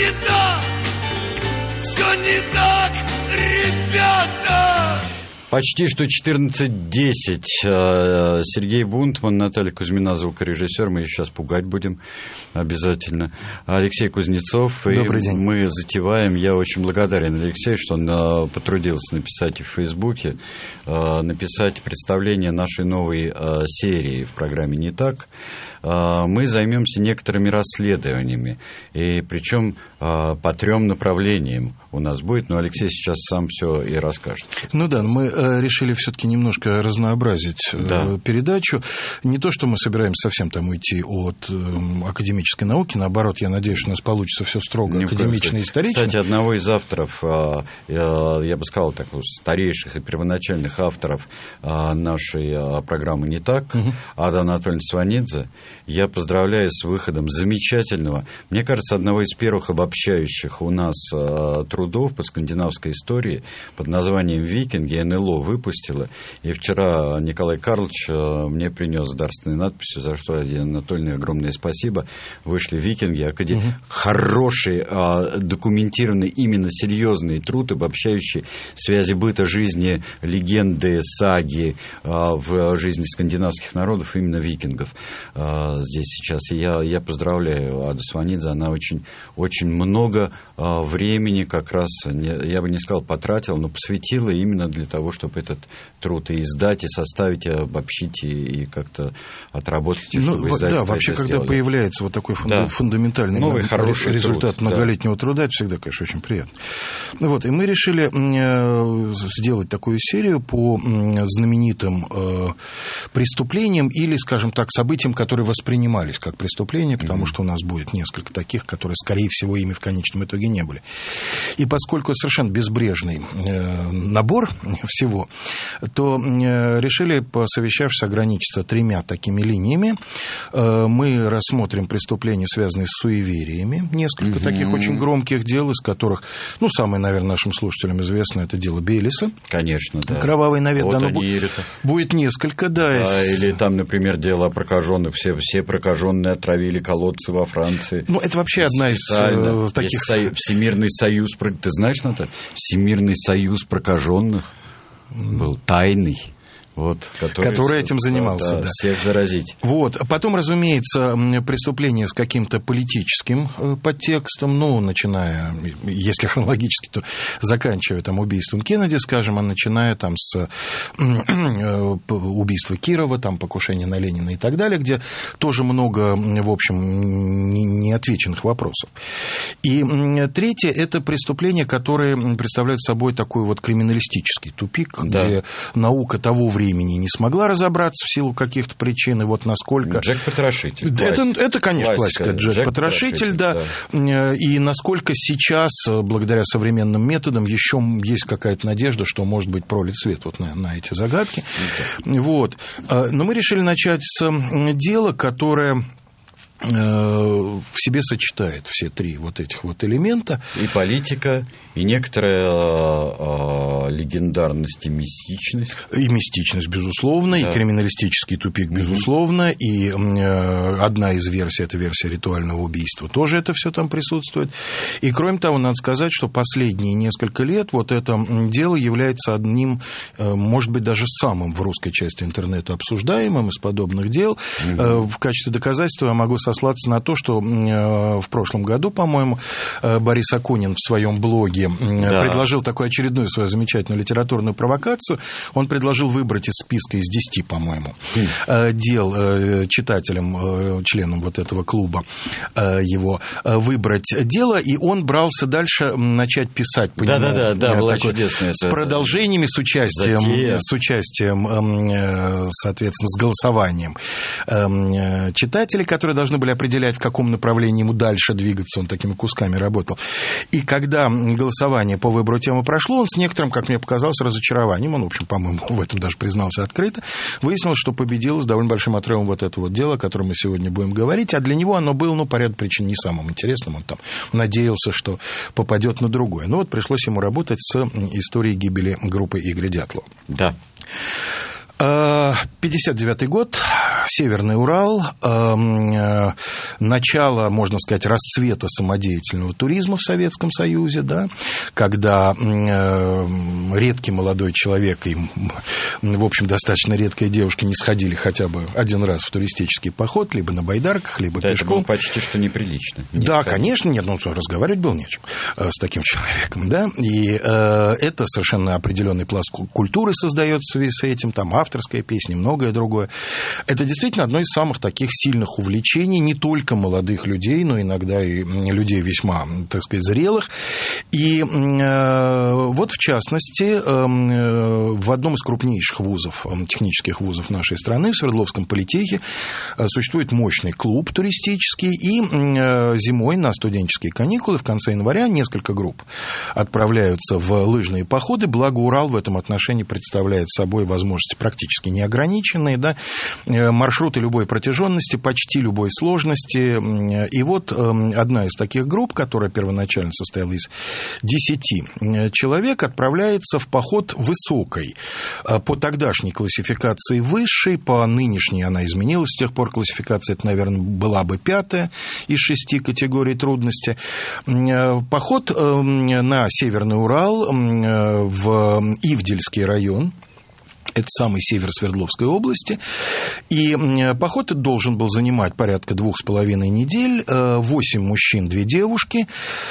не так, все не так, ребята. Почти что 14:10. Сергей Бунтман, Наталья Кузьмина, звукорежиссер. Мы ее сейчас пугать будем обязательно. Алексей Кузнецов. Добрый день. Мы затеваем. Я очень благодарен Алексею, что он потрудился написать в Фейсбуке, написать представление нашей новой серии в программе «Не так». Мы займемся некоторыми расследованиями, и причем по 3 направлениям у нас будет, но Алексей сейчас сам все и расскажет. Ну да, мы решили все-таки немножко разнообразить передачу. Не то, что мы собираемся совсем там уйти от академической науки, наоборот, я надеюсь, что у нас получится все строго академично и исторично. Кстати, одного из авторов, я бы сказал, так, старейших и первоначальных авторов нашей программы «Не так», Ада Анатольевна Сванидзе, я поздравляю с выходом замечательного, мне кажется, одного из первых обобщающих у нас трудов по скандинавской истории под названием «Викинги». НЛО выпустила. И вчера Николай Карлович мне принес с дарственной надписью, за что, Адина Анатольевна, огромное спасибо. Вышли «Викинги». Хороший, документированный, именно серьезный труд, обобщающий связи быта, жизни, легенды, саги в жизни скандинавских народов, именно викингов. Здесь сейчас. И я поздравляю Аду Сванидзе, она очень, очень много времени как раз, я бы не сказал потратила, но посвятила именно для того, чтобы этот труд и издать, и составить, и обобщить, и как-то отработать, чтобы издательство вообще, когда появляется вот такой фундаментальный новый, хороший результат многолетнего труда, это всегда, конечно, очень приятно. Вот, и мы решили сделать такую серию по знаменитым преступлениям или, скажем так, событиям, которые воспринимались как преступления, потому что у нас будет несколько таких, которые, скорее всего, ими в конечном итоге не были. И поскольку совершенно безбрежный набор всего, то решили, посовещавшись, ограничиться 3 такими линиями. Мы рассмотрим преступления, связанные с суевериями, несколько таких очень громких дел, из которых, ну, самое, наверное, нашим слушателям известно, это дело Белиса. Конечно, да. Кровавый навет. Вот будет несколько, да. Или там, например, дело о прокаженных. Все прокаженные отравили колодцы во Франции. Ну, это вообще одна из таких... Всемирный союз... Ты знаешь, Наталья? Всемирный союз прокаженных был тайный. Вот, который этим занимался. Да, всех заразить. Вот. Потом, разумеется, преступление с каким-то политическим подтекстом, ну, начиная, если хронологически, то заканчивая там убийством Кеннеди, скажем, а начиная там с убийства Кирова, там покушения на Ленина и так далее, где тоже много, в общем, неотвеченных вопросов. И третье – это преступления, которые представляют собой такой вот криминалистический тупик, где наука того времени не смогла разобраться в силу каких-то причин, и вот насколько... Джек-потрошитель. Это, конечно, классика. Джек-потрошитель, да. И насколько сейчас, благодаря современным методам, еще есть какая-то надежда, что, может быть, пролит свет вот на эти загадки. Вот. Но мы решили начать с дела, которое... в себе сочетает все 3 вот этих вот элемента. И политика, и некоторая легендарность и мистичность. И мистичность, безусловно, и криминалистический тупик, безусловно, и одна из версий, это версия ритуального убийства, тоже это все там присутствует. И, кроме того, надо сказать, что последние несколько лет вот это дело является одним, может быть, даже самым в русской части интернета обсуждаемым из подобных дел. В качестве доказательства я могу сослаться на то, что в прошлом году, по-моему, Борис Акунин в своем блоге предложил такую очередную свою замечательную литературную провокацию. Он предложил выбрать из списка из 10, по-моему, дел читателям, членам вот этого клуба его, выбрать дело, и он брался дальше начать писать по нему. Была чудесная. С продолжениями, с участием, соответственно, с голосованием читателей, которые должны были определять, в каком направлении ему дальше двигаться, он такими кусками работал. И когда голосование по выбору темы прошло, он с некоторым, как мне показалось, разочарованием, он, в общем, по-моему, в этом даже признался открыто, выяснилось, что победило с довольно большим отрывом вот это вот дело, о котором мы сегодня будем говорить, а для него оно было, ну, по ряду причин не самым интересным, он там надеялся, что попадет на другое. Ну, вот пришлось ему работать с историей гибели группы Игоря Дятлова. Да. 59-й год, Северный Урал, начало, можно сказать, расцвета самодеятельного туризма в Советском Союзе, да, когда редкий молодой человек и, в общем, достаточно редкая девушка не сходили хотя бы один раз в туристический поход, либо на байдарках, либо пешком. Это было почти что неприлично. Да, конечно, нет, разговаривать было нечем с таким человеком, да, и это совершенно определенный пласт культуры создается в связи с этим, там авторская песня, многое другое. Это действительно одно из самых таких сильных увлечений не только молодых людей, но иногда и людей весьма, так сказать, зрелых. И вот, в частности, в одном из крупнейших вузов, технических вузов нашей страны, в Свердловском политехе, существует мощный клуб туристический, и зимой на студенческие каникулы в конце января несколько групп отправляются в лыжные походы, благо Урал в этом отношении представляет собой возможности практически неограниченные, да, маршруты любой протяженности, почти любой сложности. И вот одна из таких групп, которая первоначально состояла из 10 человек, отправляется в поход высокой. По тогдашней классификации высшей, по нынешней она изменилась, с тех пор классификация, это, наверное, была бы 5-я из 6 категорий трудности. Поход на Северный Урал в Ивдельский район. Это самый север Свердловской области. И поход должен был занимать порядка 2,5 недель. 8 мужчин, 2 девушки.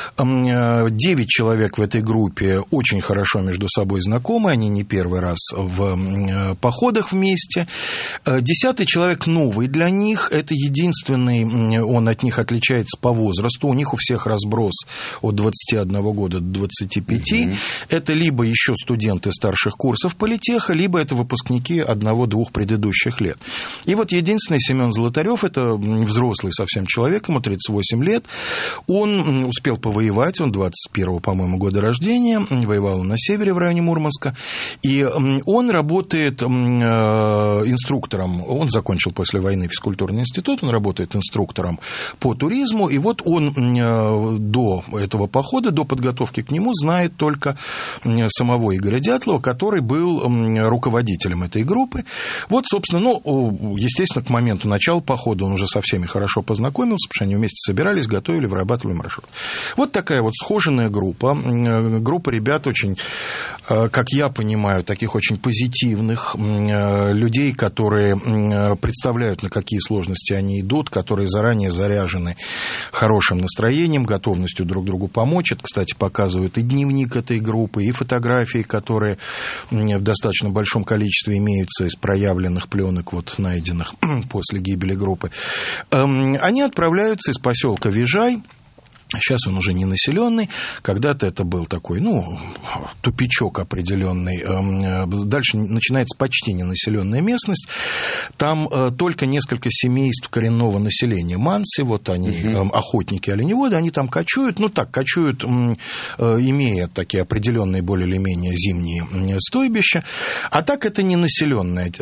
9 человек в этой группе очень хорошо между собой знакомы. Они не первый раз в походах вместе. 10-й человек новый для них. Это единственный, он от них отличается по возрасту. У них у всех разброс от 21 года до 25. Это либо еще студенты старших курсов политеха, либо это выпускники 1-2 предыдущих лет. И вот единственный Семен Золотарев, это взрослый совсем человек, ему 38 лет. Он успел повоевать, он 21-го, по-моему, года рождения, воевал на севере в районе Мурманска. И он работает инструктором, он закончил после войны физкультурный институт, он работает инструктором по туризму. И вот он до этого похода, до подготовки к нему знает только самого Игоря Дятлова, который был руководителем этой группы. Вот, собственно, естественно, к моменту начала похода он уже со всеми хорошо познакомился, потому что они вместе собирались, готовили, вырабатывали маршрут. Вот такая вот схоженная группа. Группа ребят очень, как я понимаю, таких очень позитивных людей, которые представляют, на какие сложности они идут, которые заранее заряжены хорошим настроением, готовностью друг другу помочь. Это, кстати, показывает и дневник этой группы, и фотографии, которые в достаточно большом количестве имеются из проявленных пленок, вот, найденных после гибели группы. Они отправляются из поселка Вижай. Сейчас он уже не населенный. Когда-то это был такой, тупичок определенный. Дальше начинается почти ненаселенная местность. Там только несколько семейств коренного населения. Манси, вот они, охотники, оленеводы, они там кочуют. Кочуют, имея такие определенные более или менее зимние стойбища. А так это ненаселенная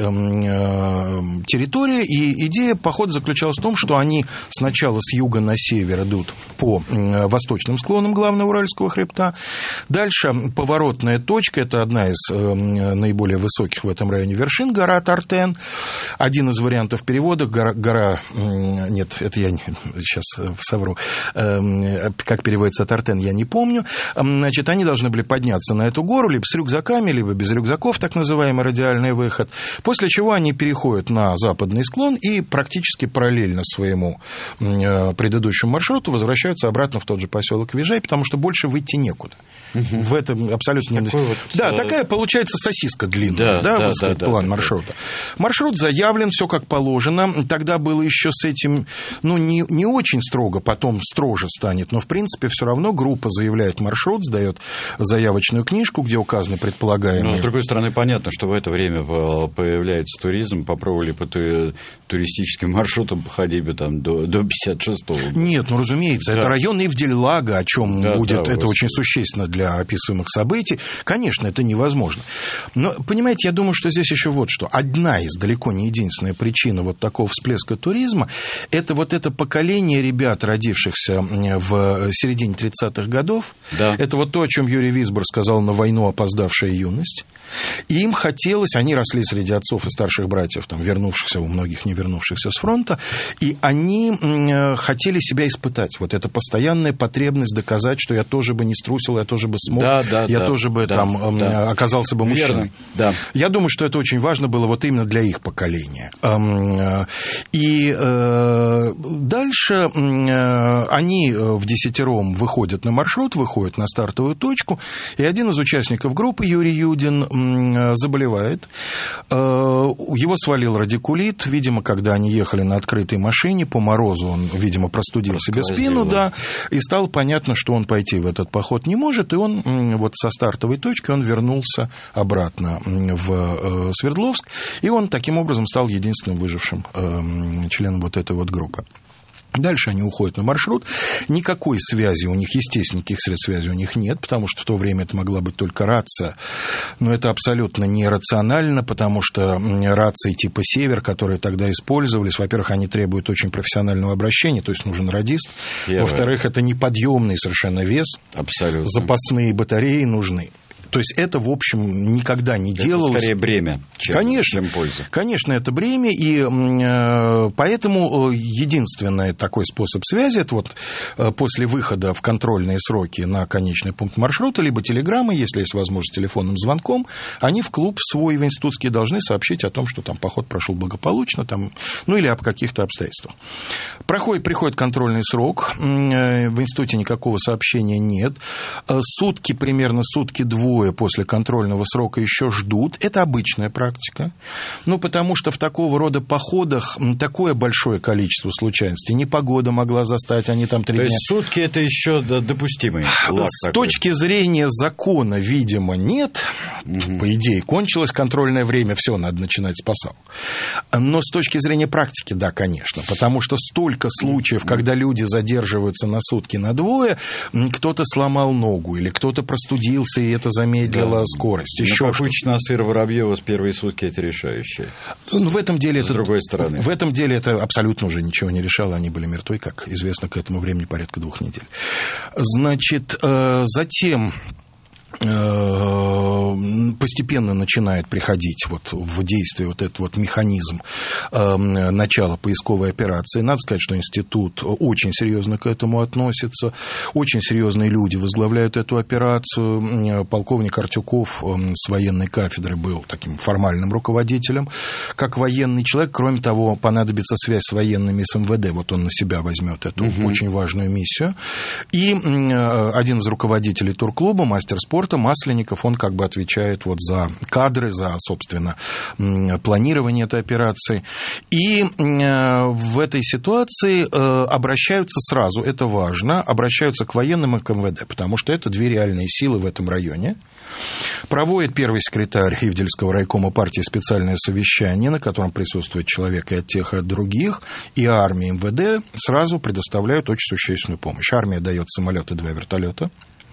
территория. И идея похода заключалась в том, что они сначала с юга на север идут по восточным склонам главного Уральского хребта. Дальше поворотная точка, это одна из наиболее высоких в этом районе вершин, гора Тартен. Один из вариантов перевода, гора... Нет, это я сейчас совру. Как переводится Тартен, я не помню. Значит, они должны были подняться на эту гору либо с рюкзаками, либо без рюкзаков, так называемый радиальный выход. После чего они переходят на западный склон и практически параллельно своему предыдущему маршруту возвращаются обратно в тот же поселок Вижай, потому что больше выйти некуда. В этом абсолютно не... такая получается сосиска длинная, план маршрута. Маршрут заявлен, все как положено. Тогда было еще с этим, не очень строго, потом строже станет, но в принципе все равно группа заявляет маршрут, сдает заявочную книжку, где указаны предполагаемые... с другой стороны, понятно, что в это время появляется туризм, попробовали по туристическим маршрутам походить бы там до 56-го. Нет, разумеется, это район он и в Дель-Лаго, о чем будет, это очень существенно для описываемых событий. Конечно, это невозможно. Но, понимаете, я думаю, что здесь еще вот что. Одна из, далеко не единственная причина вот такого всплеска туризма, это вот это поколение ребят, родившихся в середине 30-х годов. Да. Это вот то, о чем Юрий Висбор сказал, на войну опоздавшая юность. И им хотелось, они росли среди отцов и старших братьев, там, вернувшихся, у многих не вернувшихся с фронта, и они хотели себя испытать. Вот эта постоянная потребность доказать, что я тоже бы не струсил, я тоже бы смог, я тоже бы оказался бы мужчиной. Да. Я думаю, что это очень важно было вот именно для их поколения. И дальше они вдесятером выходят на маршрут, выходят на стартовую точку, и один из участников группы, Юрий Юдин, заболевает. Его свалил радикулит. Видимо, когда они ехали на открытой машине по морозу, он, видимо, простудил себе спину, да, и стало понятно, что он пойти в этот поход не может, и он вот со стартовой точки он вернулся обратно в Свердловск, и он таким образом стал единственным выжившим членом вот этой вот группы. Дальше они уходят на маршрут. Никакой связи у них, естественно, никаких средств связи у них нет, потому что в то время это могла быть только рация. Но это абсолютно нерационально, потому что рации типа «Север», которые тогда использовались, во-первых, они требуют очень профессионального обращения, то есть нужен радист. Во-вторых, это неподъемный совершенно вес. Абсолютно. Запасные батареи нужны. То есть это, в общем, никогда не делалось. Это скорее бремя, чем польза. Конечно, это бремя, и поэтому единственный такой способ связи, это вот после выхода в контрольные сроки на конечный пункт маршрута, либо телеграммы, если есть возможность телефонным звонком, они в клуб свой в институтский должны сообщить о том, что там поход прошел благополучно, там, ну или об каких-то обстоятельствах. Приходит контрольный срок, в институте никакого сообщения нет, примерно сутки-двое после контрольного срока еще ждут. Это обычная практика. Ну, потому что в такого рода походах такое большое количество случайностей. Непогода могла застать, они там 3 дня. То есть сутки это еще допустимый лаг С точки зрения закона, видимо, нет. По идее, кончилось контрольное время, все, надо начинать с посадок. Но с точки зрения практики, да, конечно. Потому что столько случаев, когда люди задерживаются на сутки, на двое, кто-то сломал ногу, или кто-то простудился, и это замедлила скорость. Еще как учит нас Ира Воробьева, с первые сутки это решающее. В этом деле с другой стороны. В этом деле это абсолютно уже ничего не решало. Они были мертвы, как известно, к этому времени порядка 2 недель. Значит, затем постепенно начинает приходить вот в действие вот этот вот механизм начала поисковой операции. Надо сказать, что институт очень серьезно к этому относится. Очень серьезные люди возглавляют эту операцию. Полковник Артюков с военной кафедры был таким формальным руководителем. Как военный человек, кроме того, понадобится связь с военными, с МВД. Вот он на себя возьмет эту очень важную миссию. И один из руководителей турклуба, мастер спорта, Масленников, он как бы отвечает вот за кадры, за, собственно, планирование этой операции. И в этой ситуации обращаются сразу, это важно, обращаются к военным и к МВД, потому что это 2 реальные силы в этом районе. Проводит первый секретарь Ивдельского райкома партии специальное совещание, на котором присутствует человек и от тех, и от других, и армия, и МВД сразу предоставляют очень существенную помощь. Армия дает самолеты, 2 вертолета.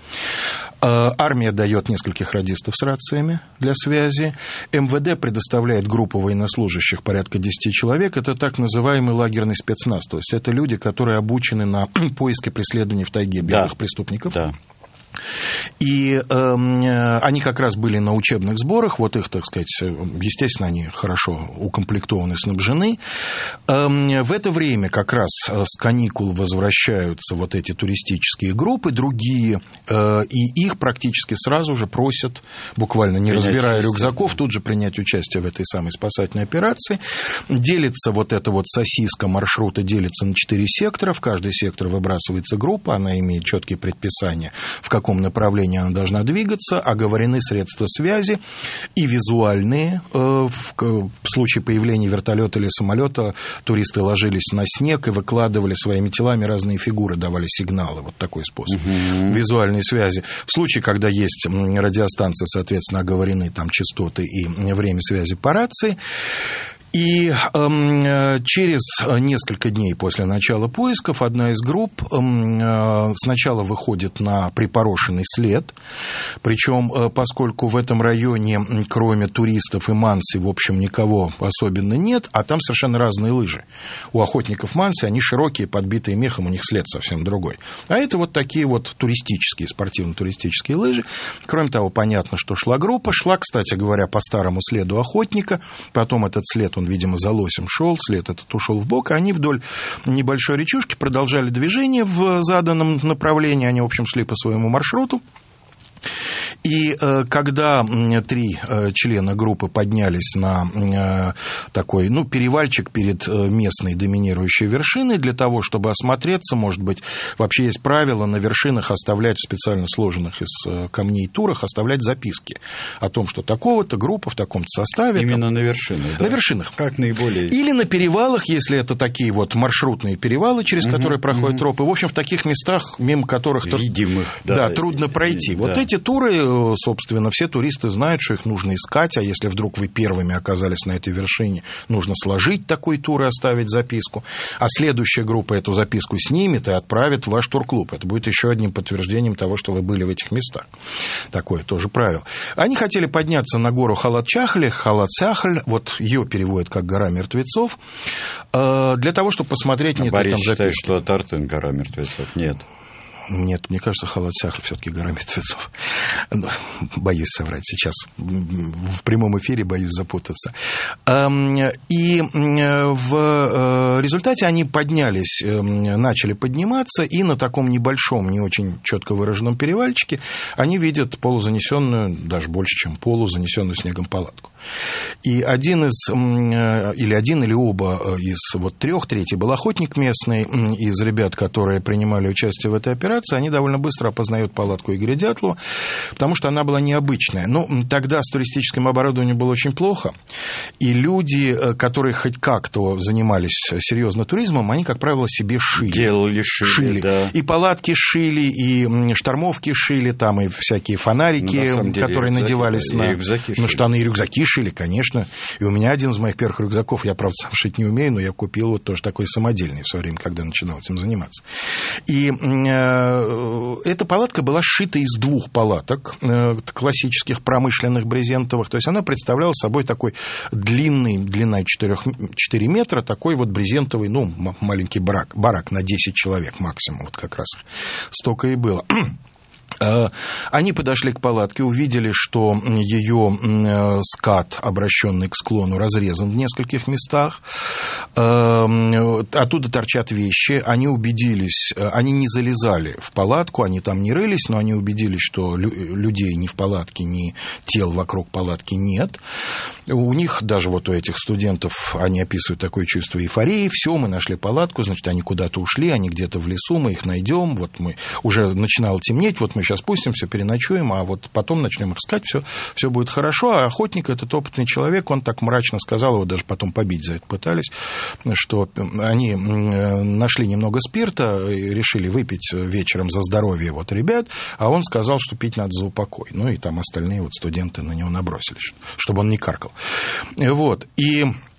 Армия дает нескольких радистов с рациями для связи. МВД предоставляет группу военнослужащих, порядка 10 человек. Это так называемый лагерный спецназ. То есть это люди, которые обучены на поиск и преследование в тайге белых преступников. Да. И они как раз были на учебных сборах, вот их, так сказать, естественно, они хорошо укомплектованы, снабжены. В это время как раз с каникул возвращаются вот эти туристические группы, другие, и их практически сразу же просят, буквально не разбирая рюкзаков, тут же принять участие в этой самой спасательной операции. Делится вот эта вот сосиска маршрута, делится на 4 сектора, в каждый сектор выбрасывается группа, она имеет четкие предписания, в каком направлении она должна двигаться, оговорены средства связи и визуальные. В случае появления вертолета или самолета туристы ложились на снег и выкладывали своими телами разные фигуры, давали сигналы. Вот такой способ визуальной связи. В случае, когда есть радиостанция, соответственно, оговорены там частоты и время связи по рации. И через несколько дней после начала поисков одна из групп сначала выходит на припорошенный след, причем поскольку в этом районе, кроме туристов и манси, в общем, никого особенно нет, а там совершенно разные лыжи. У охотников манси они широкие, подбитые мехом, у них след совсем другой. А это вот такие вот туристические, спортивно-туристические лыжи. Кроме того, понятно, что шла группа. Шла, кстати говоря, по старому следу охотника. Потом этот след, он, видимо, за лосем шел, след этот ушел в бок. Они вдоль небольшой речушки продолжали движение в заданном направлении. Они, в общем, шли по своему маршруту. И когда 3 члена группы поднялись на такой, перевальчик перед местной доминирующей вершиной для того, чтобы осмотреться, может быть, вообще есть правило на вершинах оставлять, в специально сложенных из камней турах, оставлять записки о том, что такого-то группа в таком-то составе. Именно на вершинах, да? На вершинах. Как наиболее... Или на перевалах, если это такие вот маршрутные перевалы, через которые проходят тропы. В общем, в таких местах, мимо которых... Видимых. Да, трудно пройти. Да. Вот эти туры, собственно, все туристы знают, что их нужно искать, а если вдруг вы первыми оказались на этой вершине, нужно сложить такой тур и оставить записку, а следующая группа эту записку снимет и отправит в ваш турклуб. Это будет еще одним подтверждением того, что вы были в этих местах. Такое тоже правило. Они хотели подняться на гору Халат-Чахль, вот ее переводят как «Гора мертвецов», для того, чтобы посмотреть, нет ли там записки. Борис считает, что Тартын — гора мертвецов. Нет. Нет, мне кажется, Халат-Чахль все-таки гора мертвецов. Боюсь соврать сейчас. В прямом эфире боюсь запутаться. И в результате они поднялись, начали подниматься, и на таком небольшом, не очень четко выраженном перевальчике они видят полузанесенную, даже больше, чем полузанесенную снегом палатку. И один или оба из вот 3, третий был охотник местный, из ребят, которые принимали участие в этой операции, они довольно быстро опознают палатку Игоря Дятлова, потому что она была необычная. Но тогда с туристическим оборудованием было очень плохо, и люди, которые хоть как-то занимались серьезно туризмом, они, как правило, себе шили. Шили. Да. И палатки шили, и штормовки шили, там и всякие фонарики, которые надевались на штаны, и рюкзаки шили, конечно. И у меня один из моих первых рюкзаков, я, правда, сам шить не умею, но я купил вот тоже такой самодельный в свое время, когда начинал этим заниматься. И эта палатка была сшита из 2 палаток классических промышленных брезентовых. То есть она представляла собой такой длина 4 метра, такой вот брезентовый, маленький барак на 10 человек максимум. Вот как раз столько и было. Они подошли к палатке, увидели, что ее скат, обращенный к склону, разрезан в нескольких местах. Оттуда торчат вещи. Они убедились, они не залезали в палатку, они там не рылись, но они убедились, что людей ни в палатке, ни тел вокруг палатки нет. У них, даже вот у этих студентов, они описывают такое чувство эйфории. Все, мы нашли палатку, значит, они куда-то ушли, они где-то в лесу, мы их найдем. Вот мы уже начинало темнеть, вот мы сейчас спустимся, переночуем, а вот потом начнем искать, все будет хорошо. А охотник, этот опытный человек, он так мрачно сказал, его даже потом побить за это пытались, что они нашли немного спирта и решили выпить вечером за здоровье вот ребят, а он сказал, что пить надо за упокой. Ну и там остальные вот студенты на него набросились, чтобы он не каркал. Вот. И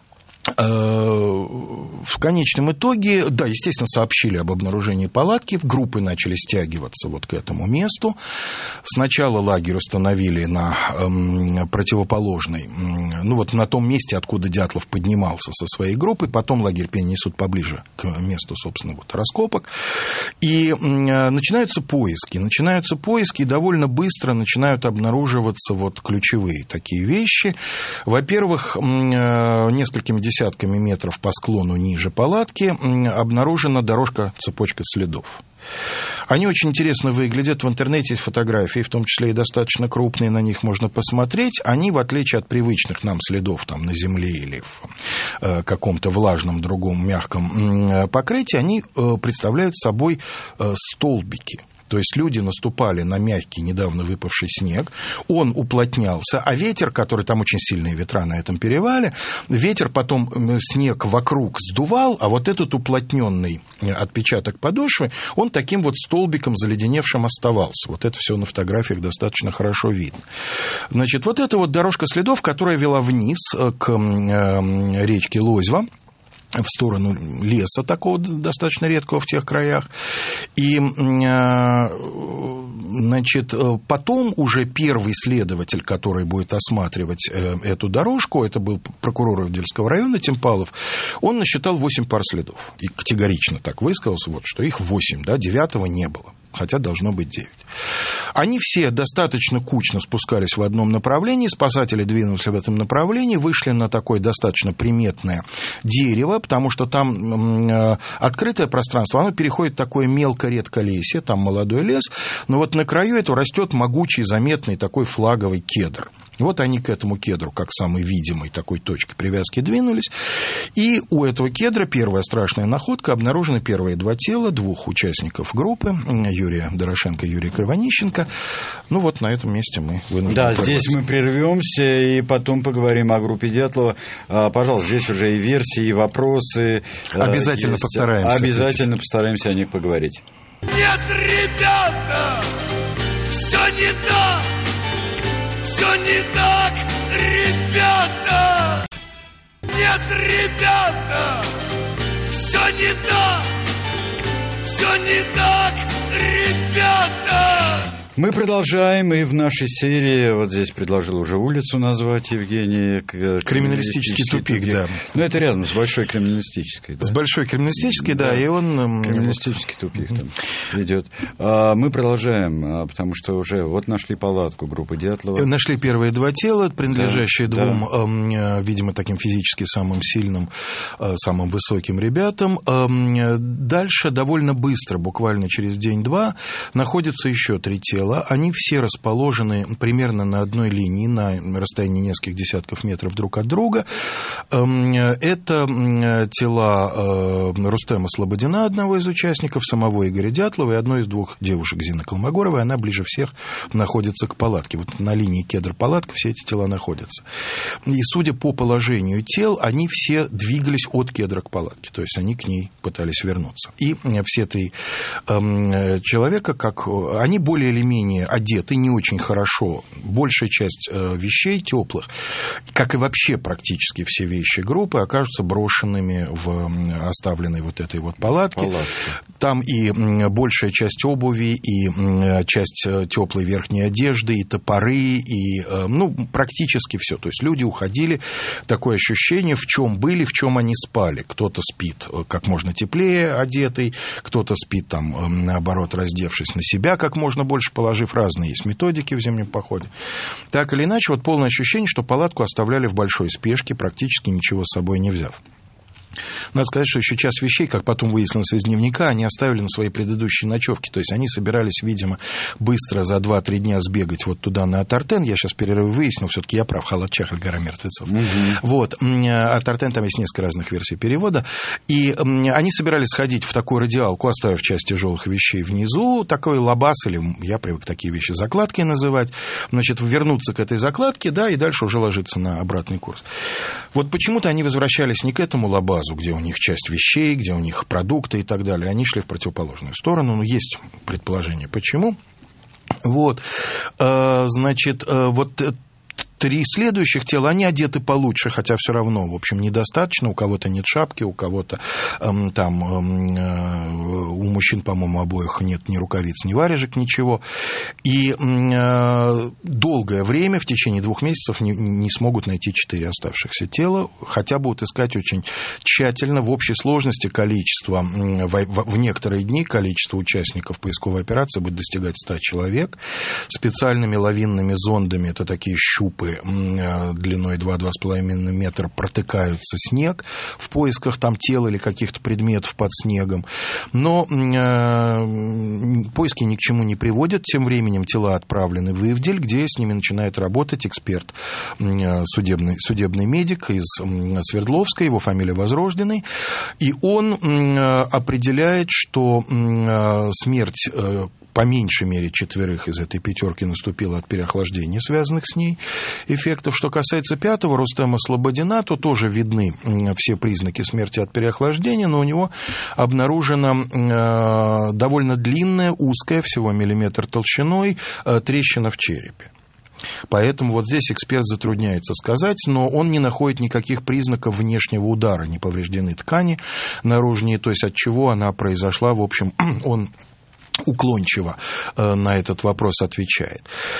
в конечном итоге, да, естественно, сообщили об обнаружении палатки, группы начали стягиваться вот к этому месту. Сначала лагерь установили на противоположной, вот на том месте, откуда Дятлов поднимался со своей группой, потом лагерь перенесут поближе к месту, собственно, вот раскопок. И начинаются поиски, и довольно быстро начинают обнаруживаться вот ключевые такие вещи. Во-первых, несколькими десятками метров по склону ниже палатки обнаружена дорожка-цепочка следов. Они очень интересно выглядят. В интернете есть фотографии, в том числе и достаточно крупные, на них можно посмотреть. Они, в отличие от привычных нам следов там, на земле или в каком-то влажном другом мягком покрытии, они представляют собой столбики. То есть люди наступали на мягкий, недавно выпавший снег, он уплотнялся, а ветер, который там очень сильные ветра на этом перевале, ветер потом снег вокруг сдувал, а вот этот уплотненный отпечаток подошвы, он таким вот столбиком заледеневшим оставался. Вот это все на фотографиях достаточно хорошо видно. Значит, вот это вот дорожка следов, которая вела вниз к речке Лозьва, в сторону леса, такого достаточно редкого в тех краях. И, значит, потом уже первый следователь, который будет осматривать эту дорожку, это был прокурор Ивделевского района Тимпалов, он насчитал 8 пар следов. И категорично так высказался, вот, что их 8, да, 9-го не было. Хотя должно быть 9. Они все достаточно кучно спускались в одном направлении, спасатели двинулись в этом направлении, вышли на такое достаточно приметное дерево, потому что там открытое пространство, оно переходит в такое мелко-редколесье, там молодой лес, но вот на краю этого растет могучий, заметный такой флаговый кедр. Вот они к этому кедру, как самой видимой такой точке привязки, двинулись. И у этого кедра первая страшная находка. Обнаружены первые 2 тела 2 участников группы, Юрия Дорошенко и Юрия Кривонищенко. Ну вот на этом месте мы вынуждены. Да, здесь мы прервемся и потом поговорим о группе Дятлова. Пожалуйста, здесь уже и версии, и вопросы. Обязательно постараемся. Обязательно постараемся о них поговорить. Нет, ребята, все не так. Все не так, ребята! Нет, ребята! Все не так, ребята! Мы продолжаем, и в нашей серии, вот здесь предложил уже улицу назвать Евгений. Криминалистический тупик, да. Ну, это рядом с Большой криминалистической. Да. С Большой криминалистической, да, и он... Криминалистический тупик там идет. Мы продолжаем, потому что уже вот нашли палатку группы Дятлова. Нашли первые 2 тела, принадлежащие 2, видимо, таким физически самым сильным, самым высоким ребятам. Дальше довольно быстро, буквально через день-два, находятся еще 3 тела. Они все расположены примерно на одной линии, на расстоянии нескольких десятков метров друг от друга. Это тела Рустема Слободина, одного из участников, самого Игоря Дятлова и одной из 2 девушек, Зины Колмогоровой. Она ближе всех находится к палатке. Вот на линии кедр-палатка все эти тела находятся. И судя по положению тел, они все двигались от кедра к палатке. То есть они к ней пытались вернуться. И все 3 человека, они более или менее одеты не очень хорошо. Большая часть вещей теплых, как и вообще практически все вещи группы, окажутся брошенными в оставленной вот этой вот палатке. Там и большая часть обуви, и часть теплой верхней одежды, и топоры, и практически все. То есть люди уходили, такое ощущение, в чем были, в чем они спали. Кто-то спит как можно теплее одетый, кто-то спит там, наоборот, раздевшись на себя как можно больше, положив, разные есть методики в зимнем походе. Так или иначе, вот полное ощущение, что палатку оставляли в большой спешке, практически ничего с собой не взяв. Надо сказать, что еще часть вещей, как потом выяснилось из дневника, они оставили на своей предыдущей ночевке. То есть они собирались, видимо, быстро за 2-3 дня сбегать вот туда на Атартен. Я сейчас перерыв выяснил, все-таки я прав, Халат-Чахаль, гора мертвецов. Вот. Атартен, там есть несколько разных версий перевода. И они собирались сходить в такую радиалку, оставив часть тяжелых вещей внизу, такой лабаз, или я привык такие вещи закладкой называть, значит, вернуться к этой закладке, да, и дальше уже ложиться на обратный курс. Вот почему-то они возвращались не к этому лабазу, где у них часть вещей, где у них продукты и так далее. Они шли в противоположную сторону. Но есть предположение, почему. Вот. Значит, вот 3 следующих тела, они одеты получше, хотя все равно, в общем, недостаточно. У кого-то нет шапки, у кого-то у мужчин, по-моему, обоих нет ни рукавиц, ни варежек, ничего. И долгое время, в течение 2 месяцев, не смогут найти 4 оставшихся тела, хотя будут искать очень тщательно. В общей сложности количество, в некоторые дни количество участников поисковой операции будет достигать 100 человек. Специальными лавинными зондами, это такие щупы, длиной 2-2,5 метра, протыкаются снег в поисках там тел или каких-то предметов под снегом. Но поиски ни к чему не приводят. Тем временем тела отправлены в Ивдель, где с ними начинает работать эксперт, судебный медик из Свердловска, его фамилия Возрожденный. И он определяет, что смерть по меньшей мере 4 из этой 5 наступило от переохлаждения, связанных с ней эффектов. Что касается 5-го, Рустема Слободина, то тоже видны все признаки смерти от переохлаждения, но у него обнаружена довольно длинная, узкая, всего миллиметр толщиной, трещина в черепе. Поэтому вот здесь эксперт затрудняется сказать, но он не находит никаких признаков внешнего удара, не повреждены ткани наружные, то есть от чего она произошла, в общем, он уклончиво на этот вопрос отвечает.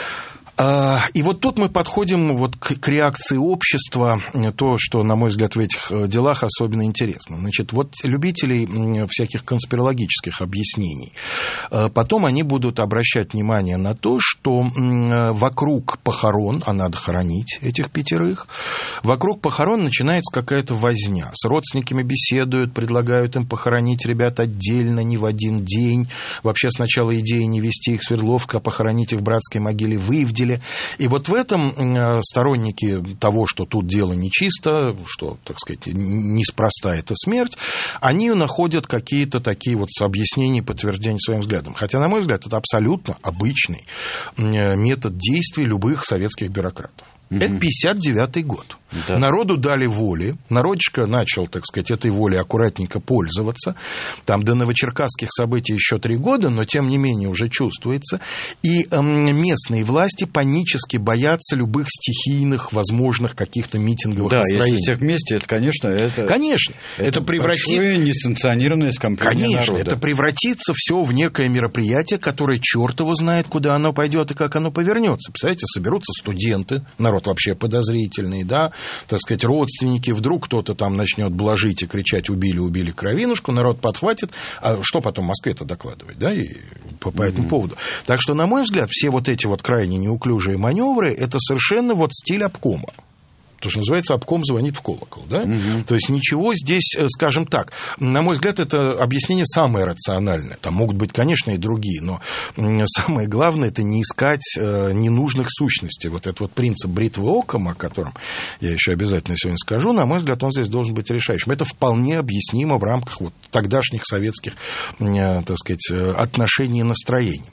И вот тут мы подходим вот к реакции общества, то, что, на мой взгляд, в этих делах особенно интересно. Значит, вот любителей всяких конспирологических объяснений, потом они будут обращать внимание на то, что вокруг похорон, а надо хоронить этих 5, вокруг похорон начинается какая-то возня. С родственниками беседуют, предлагают им похоронить ребят отдельно, не в один день. Вообще сначала идея не везти их в Свердловск, а похоронить их в братской могиле в Ивделе. И вот в этом сторонники того, что тут дело нечисто, что, так сказать, неспроста эта смерть, они находят какие-то такие вот объяснения, подтверждения своим взглядам. Хотя, на мой взгляд, это абсолютно обычный метод действий любых советских бюрократов. Это 59-й год. Да. Народу дали воли, народишко начал, так сказать, этой волей аккуратненько пользоваться. Там до новочеркасских событий еще 3 года, но тем не менее уже чувствуется. И местные власти панически боятся любых стихийных, возможных каких-то митинговых настроений. Да, если всех вместе, это, конечно, это большое несанкционированное скопление народа. Конечно, это превратится все в некое мероприятие, которое черт его знает, куда оно пойдет и как оно повернется. Представляете, соберутся студенты, народ вообще подозрительный, да, так сказать, родственники, вдруг кто-то там начнет блажить и кричать «убили кровинушку», народ подхватит, а что потом Москве-то докладывать, да, и по этому поводу. Так что, на мой взгляд, все вот эти вот крайне неуклюжие маневры, это совершенно вот стиль обкома. То, что называется, обком звонит в колокол. Да? То есть ничего здесь, скажем так, на мой взгляд, это объяснение самое рациональное. Там могут быть, конечно, и другие, но самое главное — это не искать ненужных сущностей. Вот этот вот принцип бритвы оком, о котором я еще обязательно сегодня скажу, на мой взгляд, он здесь должен быть решающим. Это вполне объяснимо в рамках вот тогдашних советских, так сказать, отношений и настроений.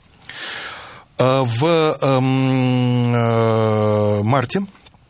В марте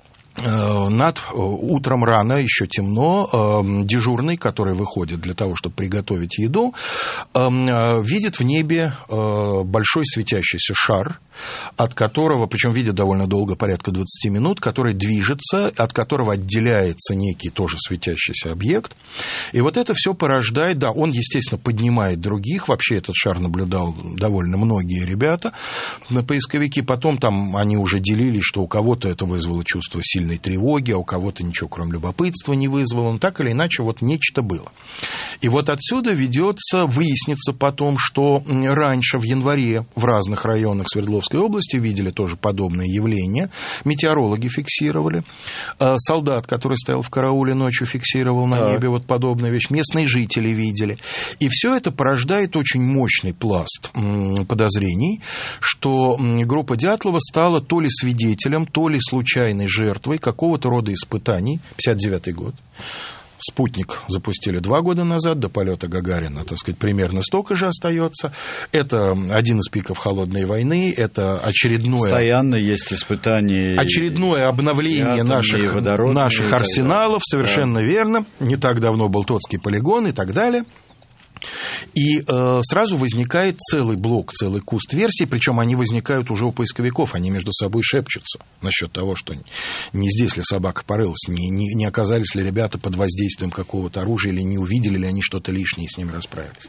утром рано, еще темно, дежурный, который выходит для того, чтобы приготовить еду, видит в небе большой светящийся шар, от которого, причем видит довольно долго, порядка 20 минут, который движется, от которого отделяется некий тоже светящийся объект. И вот это все порождает, да, он, естественно, поднимает других, вообще этот шар наблюдал довольно многие ребята, поисковики, потом там они уже делились, что у кого-то это вызвало чувство сильной тревоги, а у кого-то ничего, кроме любопытства, не вызвало. Но так или иначе, вот нечто было. И вот отсюда выяснится потом, что раньше, в январе, в разных районах Свердловской области видели тоже подобные явления. Метеорологи фиксировали. Солдат, который стоял в карауле ночью, фиксировал на небе вот подобную вещь. Местные жители видели. И все это порождает очень мощный пласт подозрений, что группа Дятлова стала то ли свидетелем, то ли случайной жертвой какого-то рода испытаний. 59-й год. Спутник запустили 2 года назад, до полета Гагарина, так сказать, примерно столько же остается. Это один из пиков холодной войны, это очередное... Постоянно есть испытания. Очередное обновление наших арсеналов, совершенно верно. Не так давно был Тотский полигон и так далее. И сразу возникает целый блок, целый куст версий, причем они возникают уже у поисковиков, они между собой шепчутся насчет того, что не здесь ли собака порылась, не оказались ли ребята под воздействием какого-то оружия, или не увидели ли они что-то лишнее и с ними расправились.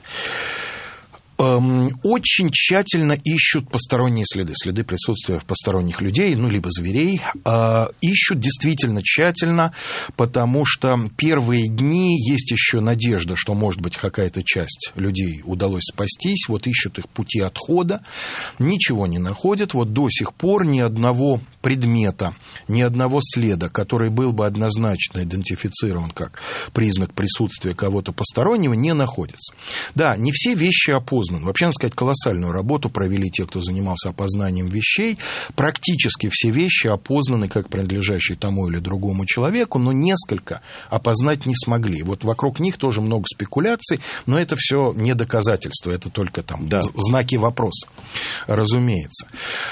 Очень тщательно ищут посторонние следы присутствия посторонних людей, либо зверей, ищут действительно тщательно, потому что первые дни есть еще надежда, что, может быть, какая-то часть людей удалось спастись, вот ищут их пути отхода, ничего не находят, вот до сих пор ни одного предмета, ни одного следа, который был бы однозначно идентифицирован как признак присутствия кого-то постороннего, не находится. Да, не все вещи опознаны. опознан. Вообще, надо сказать, колоссальную работу провели те, кто занимался опознанием вещей. Практически все вещи опознаны как принадлежащие тому или другому человеку, но несколько опознать не смогли. Вот вокруг них тоже много спекуляций, но это все не доказательства, это только там знаки вопроса, разумеется.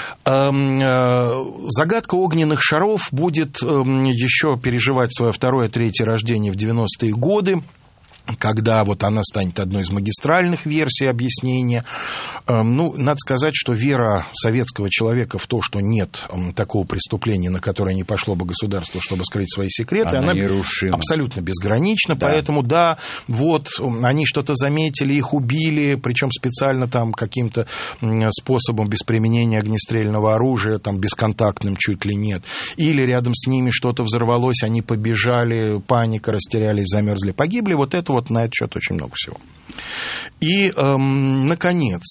Загадка огненных шаров будет еще переживать свое второе-третье рождение в 90-е годы, когда вот она станет одной из магистральных версий объяснения. Ну, надо сказать, что вера советского человека в то, что нет такого преступления, на которое не пошло бы государство, чтобы скрыть свои секреты, она абсолютно безгранична. Да. Поэтому, да, вот, они что-то заметили, их убили, причем специально там каким-то способом без применения огнестрельного оружия, там, бесконтактным чуть ли нет. Или рядом с ними что-то взорвалось, они побежали, паника, растерялись, замерзли, погибли. Вот это вот на этот счет очень много всего. И, наконец,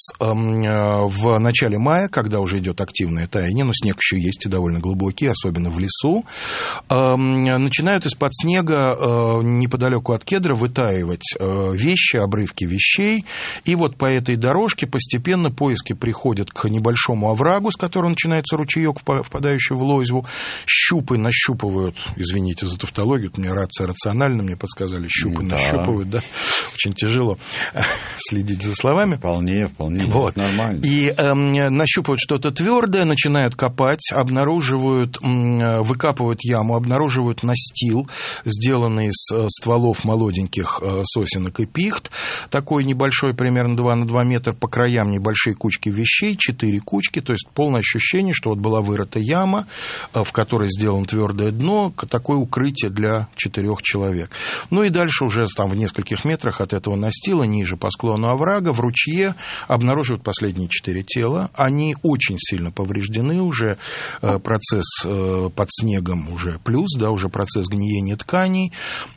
в начале мая, когда уже идет активное таяние, но снег еще есть и довольно глубокий, особенно в лесу, начинают из-под снега неподалеку от Кедра вытаивать вещи, обрывки вещей. И вот по этой дорожке постепенно поиски приходят к небольшому оврагу, с которого начинается ручеек, впадающий в Лозьву. Щупы нащупывают, извините за тавтологию, у меня рация рациональна, мне подсказали, щупы нащупывают, да, очень тяжело следить за словами. Вполне, вот. Нормально. И нащупывают что-то твердое, начинают копать, обнаруживают, выкапывают яму, обнаруживают настил, сделанный из стволов молоденьких сосенок и пихт, такой небольшой, примерно 2 на 2 метра, по краям небольшие кучки вещей, 4 кучки, то есть полное ощущение, что вот была вырыта яма, в которой сделано твердое дно, такое укрытие для 4 человек. Ну и дальше уже там в нескольких метрах от этого настила, ниже по склону оврага, в ручье обнаруживают последние 4 тела. Они очень сильно повреждены, уже процесс под снегом уже плюс, да, уже процесс гниения тканей.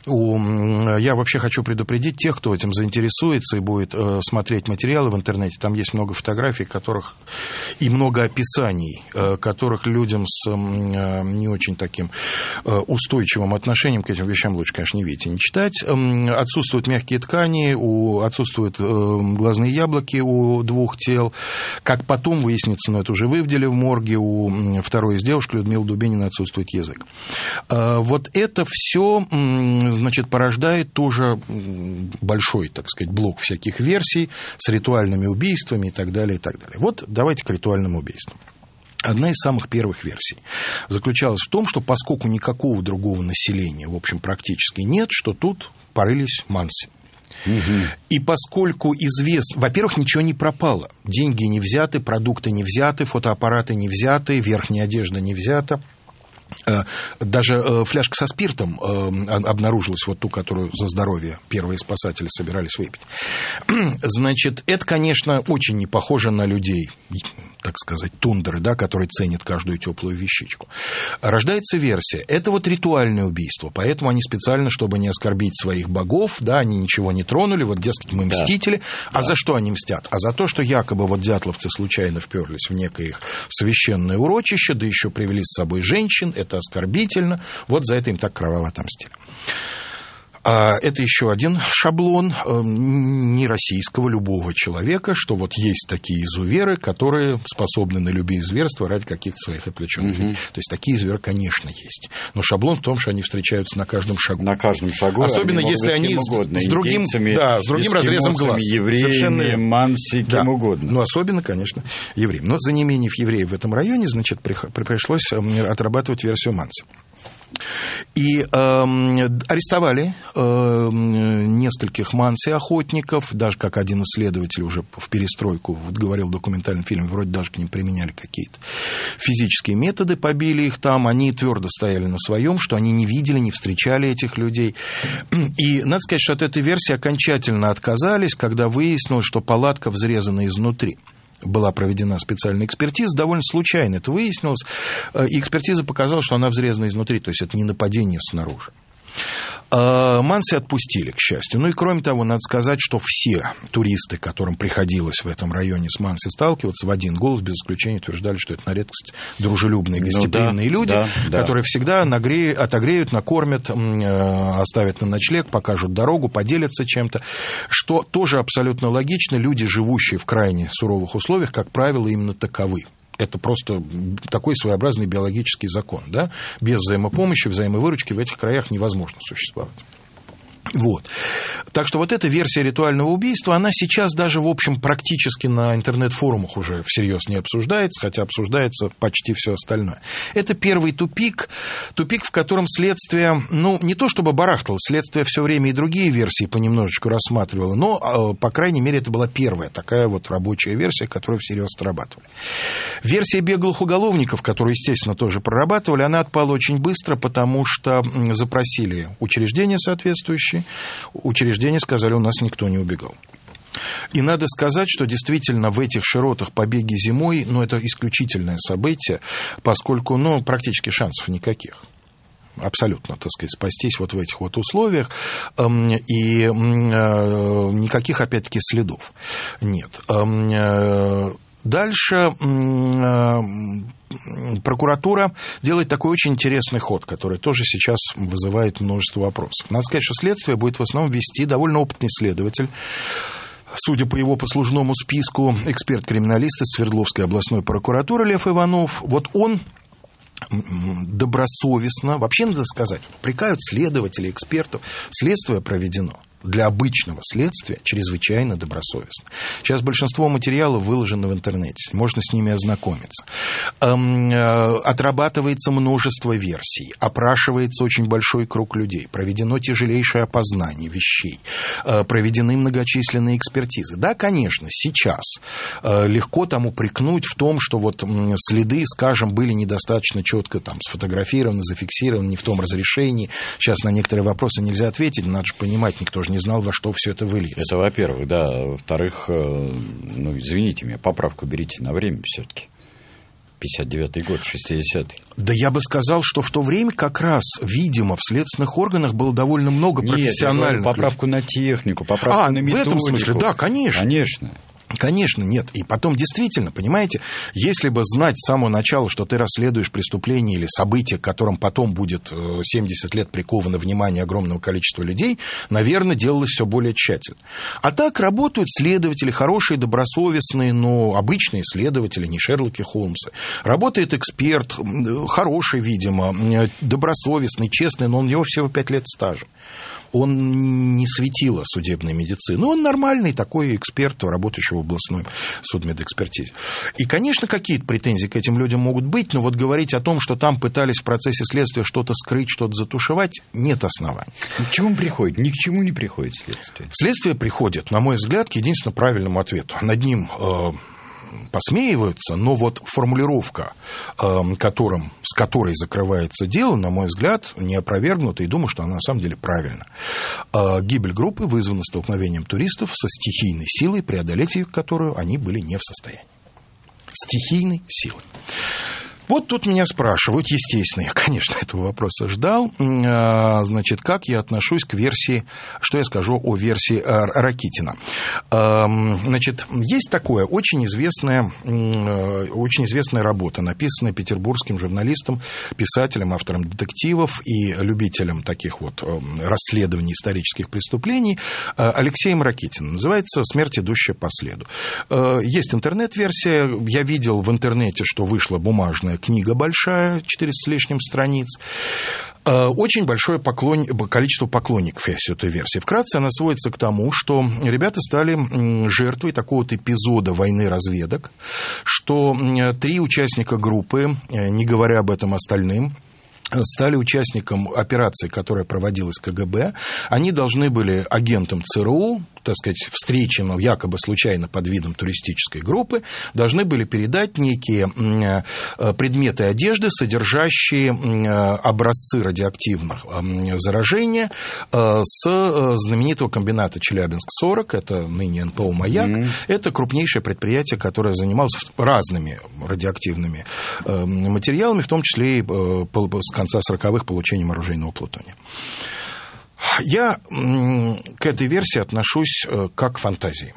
Я вообще хочу предупредить тех, кто этим заинтересуется и будет смотреть материалы в интернете. Там есть много фотографий, которых и много описаний, которых людям с не очень таким устойчивым отношением к этим вещам лучше, конечно, не видеть и не читать. Отсутствуют мягкие ткани, отсутствуют глазные яблоки у 2 тел. Как потом выяснится, но это уже выведали в морге, у второй из девушек, Людмилы Дубининой, отсутствует язык. Вот это все, значит, порождает тоже большой, так сказать, блок всяких версий с ритуальными убийствами и так далее, и так далее. Вот давайте к ритуальным убийствам. Одна из самых первых версий заключалась в том, что поскольку никакого другого населения, в общем, практически нет, что тут порылись манси. И поскольку известно, во-первых, ничего не пропало, деньги не взяты, продукты не взяты, фотоаппараты не взяты, верхняя одежда не взята. Даже фляжка со спиртом обнаружилась, вот ту, которую за здоровье первые спасатели собирались выпить. Значит, это, конечно, очень не похоже на людей, так сказать, тундры, да, которые ценят каждую теплую вещичку. Рождается версия. Это вот ритуальное убийство, поэтому они специально, чтобы не оскорбить своих богов, да, они ничего не тронули, вот, дескать, мы мстители. А за что они мстят? А за то, что якобы вот дятловцы случайно вперлись в некое их священное урочище, да еще привели с собой женщин, это оскорбительно, вот за это им так кроваво отомстили. Это еще один шаблон нероссийского любого человека, что вот есть такие изуверы, которые способны на любые зверства ради каких-то своих отвлеченных идей. То есть такие изуверы, конечно, есть. Но шаблон в том, что они встречаются на каждом шагу. На каждом шагу. Особенно если они с другим разрезом глаз. Евреями, манси, кем угодно. Ну, особенно, конечно, евреям. Но за неимением евреев в этом районе, значит, пришлось отрабатывать версию манси. И арестовали нескольких манси-охотников, даже как один исследователь уже в перестройку вот говорил в документальном фильме, вроде даже к ним применяли какие-то физические методы, побили их там, они твердо стояли на своем, что они не видели, не встречали этих людей. И надо сказать, что от этой версии окончательно отказались, когда выяснилось, что палатка взрезана изнутри. Была проведена специальная экспертиза, довольно случайно это выяснилось, и экспертиза показала, что она взрезана изнутри, то есть это не нападение снаружи. Манси отпустили, к счастью. Ну и кроме того, надо сказать, что все туристы, которым приходилось в этом районе с Манси сталкиваться, в один голос, без исключения, утверждали, что это на редкость дружелюбные, гостеприимные люди, которые всегда отогреют, накормят, оставят на ночлег, покажут дорогу, поделятся чем-то, что тоже абсолютно логично. Люди, живущие в крайне суровых условиях, как правило, именно таковы. Это просто такой своеобразный биологический закон. Да? Без взаимопомощи, взаимовыручки в этих краях невозможно существовать. Вот. Так что вот эта версия ритуального убийства, она сейчас даже, в общем, практически на интернет-форумах уже всерьез не обсуждается, хотя обсуждается почти все остальное. Это первый тупик, в котором следствие, не то чтобы барахтало, следствие все время и другие версии понемножечку рассматривало, но, по крайней мере, это была первая такая вот рабочая версия, которую всерьез отрабатывали. Версия беглых уголовников, которую, естественно, тоже прорабатывали, она отпала очень быстро, потому что запросили учреждения соответствующие. Учреждения сказали, у нас никто не убегал. И надо сказать, что действительно в этих широтах побеги зимой, это исключительное событие, поскольку, практически шансов никаких. Абсолютно, так сказать, спастись вот в этих вот условиях, и никаких, опять-таки, следов нет. Дальше прокуратура делает такой очень интересный ход, который тоже сейчас вызывает множество вопросов. Надо сказать, что следствие будет в основном вести довольно опытный следователь. Судя по его послужному списку, эксперт-криминалист из Свердловской областной прокуратуры Лев Иванов. Вот он добросовестно, вообще надо сказать, упрекают следователей, экспертов, следствие проведено. Для обычного следствия чрезвычайно добросовестно. Сейчас большинство материалов выложено в интернете, можно с ними ознакомиться. Отрабатывается множество версий, опрашивается очень большой круг людей, проведено тяжелейшее опознание вещей, проведены многочисленные экспертизы. Да, конечно, сейчас легко там упрекнуть в том, что вот следы, скажем, были недостаточно четко там сфотографированы, зафиксированы, не в том разрешении. Сейчас на некоторые вопросы нельзя ответить, надо же понимать, никто же не знал, во что все это выльется. Это, во-первых, да. Во-вторых, извините меня, поправку берите на время все-таки. 59-й год, 60-й. Да я бы сказал, что в то время как раз, видимо, в следственных органах было довольно много профессиональных... Нет, поправку на технику, поправку на методику. В этом смысле, да, конечно. Конечно, нет. И потом, действительно, понимаете, если бы знать с самого начала, что ты расследуешь преступление или событие, к которым потом будет 70 лет приковано внимание огромного количества людей, наверное, делалось все более тщательно. А так работают следователи, хорошие, добросовестные, но обычные следователи, не Шерлоки Холмсы. Работает эксперт, хороший, видимо, добросовестный, честный, но у него всего 5 лет стажа. Он не светило судебной медицины. Он нормальный такой эксперт, работающий в областной судмедэкспертизе. И, конечно, какие-то претензии к этим людям могут быть, но вот говорить о том, что там пытались в процессе следствия что-то скрыть, что-то затушевать, нет оснований. К чему приходит? Ни к чему не приходит следствие. Следствие приходит, на мой взгляд, к единственно правильному ответу. Над ним посмеиваются, но вот формулировка, с которой закрывается дело, на мой взгляд, не опровергнута, и думаю, что она на самом деле правильна. Гибель группы вызвана столкновением туристов со стихийной силой, преодолеть ее, которую они были не в состоянии. Стихийной силой. Вот тут меня спрашивают, естественно, я, конечно, этого вопроса ждал, значит, как я отношусь к версии, что я скажу о версии Ракитина. Значит, есть такое очень известная работа, написанная петербургским журналистом, писателем, автором детективов и любителем таких вот расследований исторических преступлений Алексеем Ракитиным. Называется «Смерть, идущая по следу». Есть интернет-версия, я видел в интернете, что вышла бумажная книга большая, 400 с лишним страниц. Очень большое количество поклонников есть этой версии. Вкратце она сводится к тому, что ребята стали жертвой такого-то эпизода войны разведок, что 3 участника группы, не говоря об этом остальным, стали участником операции, которая проводилась КГБ. Они должны были агентам ЦРУ так сказать, встреченного якобы случайно под видом туристической группы, должны были передать некие предметы одежды, содержащие образцы радиоактивных заражения с знаменитого комбината Челябинск-40, это ныне НПО «Маяк», это крупнейшее предприятие, которое занималось разными радиоактивными материалами, в том числе и с конца 40-х получением оружейного плутония. Я к этой версии отношусь как к фантазии.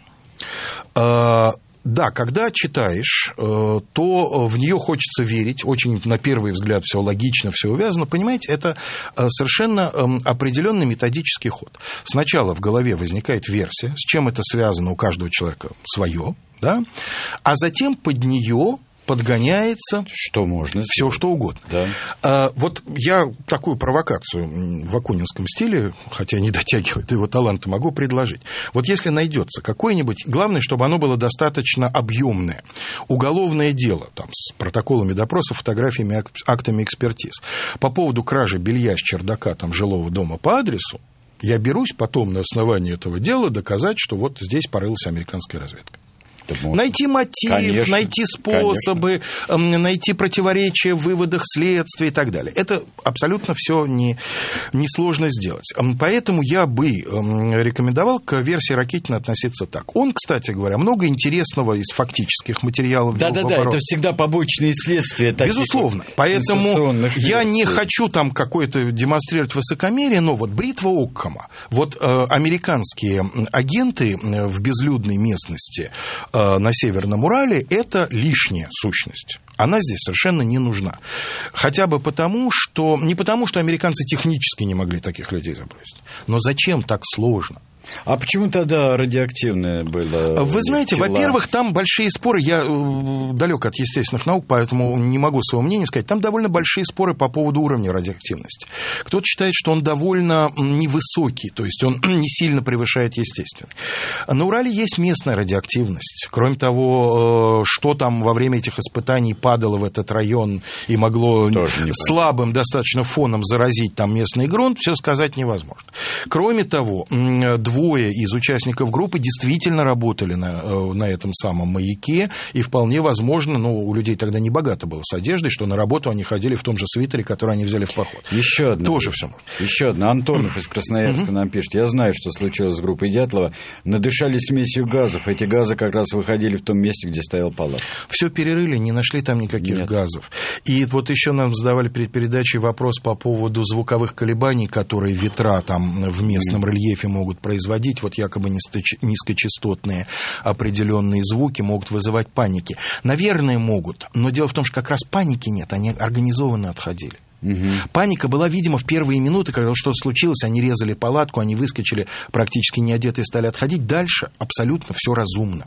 Да, когда читаешь, то в нее хочется верить, очень на первый взгляд все логично, все увязано. Понимаете, это совершенно определенный методический ход. Сначала в голове возникает версия, с чем это связано, у каждого человека свое, да? А затем под нее подгоняется что можно все, что угодно. Да. Вот я такую провокацию в акунинском стиле, хотя не дотягиваю до его таланта, могу предложить. Вот если найдется какое-нибудь, главное, чтобы оно было достаточно объемное, уголовное дело, там, с протоколами допросов, фотографиями, актами экспертиз, по поводу кражи белья с чердака там, жилого дома по адресу, я берусь потом на основании этого дела доказать, что вот здесь порылась американская разведка. Найти мотив, конечно, найти способы, конечно, найти противоречия в выводах следствия и так далее. Это абсолютно все несложно сделать. Поэтому я бы рекомендовал к версии Ракитина относиться так. Он, кстати говоря, много интересного из фактических материалов. Да-да-да, это всегда побочные следствия. Безусловно. Поэтому я не хочу там какое-то демонстрировать высокомерие, но вот бритва Оккама, вот американские агенты в безлюдной местности на Северном Урале – это лишняя сущность. Она здесь совершенно не нужна. Хотя бы потому, что... Не потому, что американцы технически не могли таких людей забросить. Но зачем так сложно? А почему тогда радиоактивное было? Вы знаете, тела? Во-первых, там большие споры. Я далек от естественных наук, поэтому не могу своего мнения сказать. Там довольно большие споры по поводу уровня радиоактивности. Кто-то считает, что он довольно невысокий, то есть он не сильно превышает естественный. На Урале есть местная радиоактивность. Кроме того, что там во время этих испытаний падало в этот район и могло слабым достаточно фоном заразить там местный грунт, все сказать невозможно. Кроме того, двое из участников группы действительно работали на этом самом маяке, и вполне возможно, у людей тогда не богато было с одеждой, что на работу они ходили в том же свитере, который они взяли в поход. Еще одна. Тоже все можно. Еще одна. Антонов из Красноярска нам пишет. Я знаю, что случилось с группой Дятлова. Надышались смесью газов. Эти газы как раз выходили в том месте, где стоял палат. Все перерыли, не нашли там никаких газов. И вот еще нам задавали перед передачей вопрос по поводу звуковых колебаний, которые ветра там в местном рельефе могут производить. Вот якобы низкочастотные определенные звуки могут вызывать паники. Наверное, могут, но дело в том, что как раз паники нет, они организованно отходили. Паника была, видимо, в первые минуты, когда что-то случилось, они резали палатку, они выскочили практически не одетые, стали отходить. Дальше абсолютно все разумно.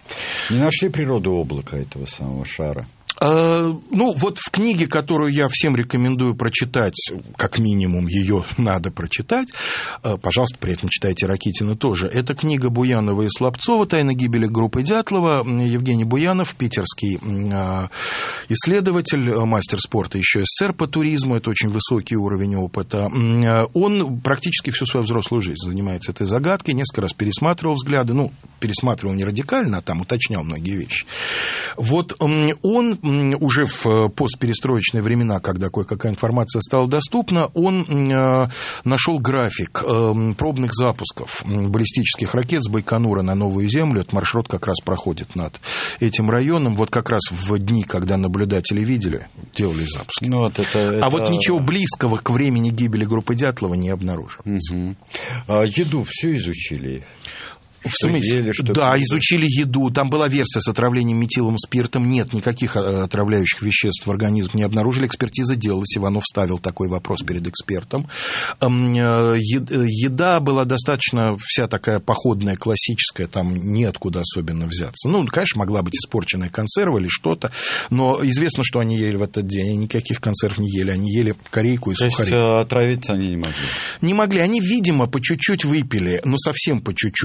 Не нашли природу облака этого самого шара? Вот в книге, которую я всем рекомендую прочитать, как минимум ее надо прочитать, пожалуйста, при этом читайте Ракитина тоже, это книга Буянова и Слабцова «Тайна гибели группы Дятлова». Евгений Буянов, питерский исследователь, мастер спорта еще СССР по туризму, это очень высокий уровень опыта. Он практически всю свою взрослую жизнь занимается этой загадкой, несколько раз пересматривал взгляды, пересматривал не радикально, а там уточнял многие вещи. Вот он уже в постперестроечные времена, когда кое-какая информация стала доступна, он нашел график пробных запусков баллистических ракет с Байконура на Новую Землю. Этот маршрут как раз проходит над этим районом. Вот как раз в дни, когда наблюдатели видели, делали запуски. Вот ничего близкого к времени гибели группы Дятлова не обнаружилось. Еду все изучили? В смысле? Да, изучили еду. Там была версия с отравлением метиловым спиртом. Нет, никаких отравляющих веществ в организм не обнаружили. Экспертиза делалась. Иванов ставил такой вопрос перед экспертом. Еда была достаточно вся такая походная, классическая. Там неоткуда особенно взяться. Конечно, могла быть испорченная консерва или что-то. Но известно, что они ели в этот день. Они никаких консерв не ели. Они ели корейку и сухари. То есть отравиться они не могли? Не могли. Они, видимо, по чуть-чуть выпили. Совсем по чуть-чуть. Вот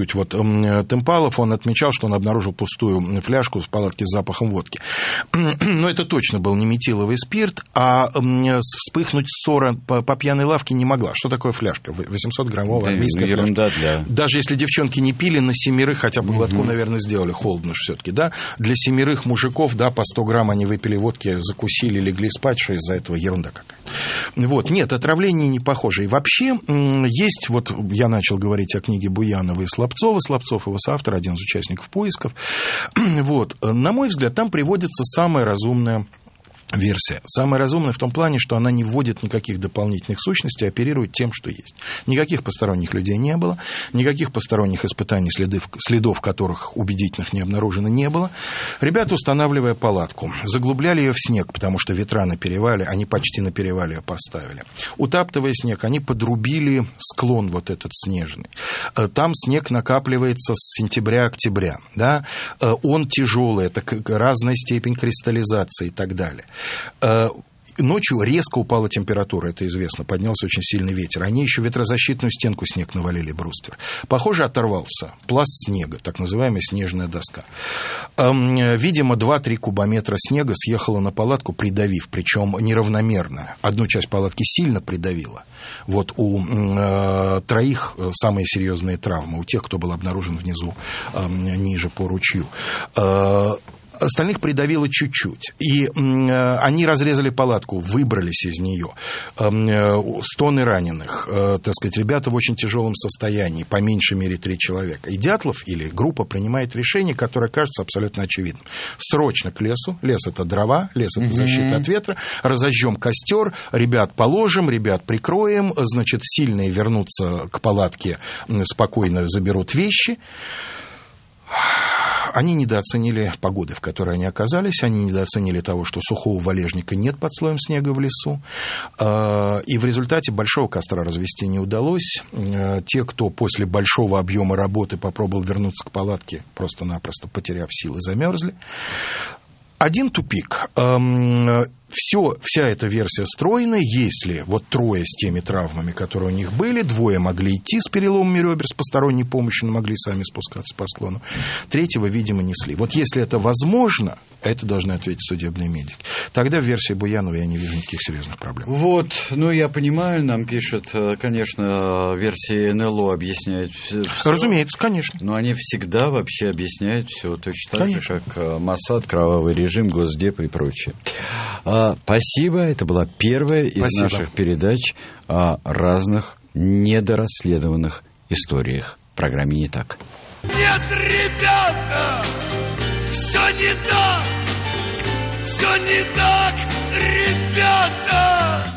Тымпалов, он отмечал, что он обнаружил пустую фляжку в палатке с запахом водки. Но это точно был не метиловый спирт, а вспыхнуть ссора по пьяной лавке не могла. Что такое фляжка? 800-граммовая армейская фляжка. Даже если девчонки не пили, на 7, хотя бы глотку, наверное, сделали, холодно же все-таки, да? Для 7 мужиков, да, по 100 грамм они выпили водки, закусили, легли спать, что из-за этого ерунда какая-то. Вот, нет, отравление не похоже. И вообще есть, вот я начал говорить о книге Буянова и Слабцова, Слабцов его соавтор, один из участников поисков. Вот, на мой взгляд, там приводится самая разумная версия. Самая разумная в том плане, что она не вводит никаких дополнительных сущностей, оперирует тем, что есть. Никаких посторонних людей не было, никаких посторонних испытаний, следов которых убедительных не обнаружено, не было. Ребята, устанавливая палатку, заглубляли ее в снег, потому что ветра на перевале, они почти на перевале ее поставили. Утаптывая снег, они подрубили склон вот этот снежный. Там снег накапливается с сентября-октября. Да? Он тяжелый, это разная степень кристаллизации и так далее. Ночью резко упала температура, это известно, поднялся очень сильный ветер. Они еще ветрозащитную стенку снег навалили, бруствер. Похоже, оторвался пласт снега, так называемая снежная доска. Видимо, 2-3 кубометра снега съехало на палатку, придавив, причем неравномерно. Одну часть палатки сильно придавило. Вот у 3 самые серьезные травмы, у тех, кто был обнаружен внизу, ниже по ручью. Остальных придавило чуть-чуть. И они разрезали палатку, выбрались из нее. Стоны раненых. Так сказать, ребята в очень тяжелом состоянии. По меньшей мере 3 человека. И Дятлов или группа принимает решение, которое кажется абсолютно очевидным. Срочно к лесу. Лес — это дрова, лес — это защита от ветра. Разожжем костер, ребят положим, ребят прикроем. Значит, сильные вернутся к палатке, спокойно заберут вещи. Они недооценили погоды, в которой они оказались, они недооценили того, что сухого валежника нет под слоем снега в лесу, и в результате большого костра развести не удалось. Те, кто после большого объема работы попробовал вернуться к палатке, просто-напросто потеряв силы, замерзли. Один тупик. Вся эта версия стройна, если вот 3 с теми травмами, которые у них были, 2 могли идти с переломами ребер, с посторонней помощью, но могли сами спускаться по склону, 3-го, видимо, несли. Вот если это возможно, это должны ответить судебные медики. Тогда в версии Буянова я не вижу никаких серьезных проблем. Вот, ну я понимаю, нам пишут, конечно, версии НЛО объясняют все. Разумеется, конечно. Но они всегда вообще объясняют все точно так же, как Моссад, кровавый режим, Госдеп и прочее. Спасибо. Это была первая из наших передач о разных недорасследованных историях в программе «Не так». Нет, ребята, все не так, ребята.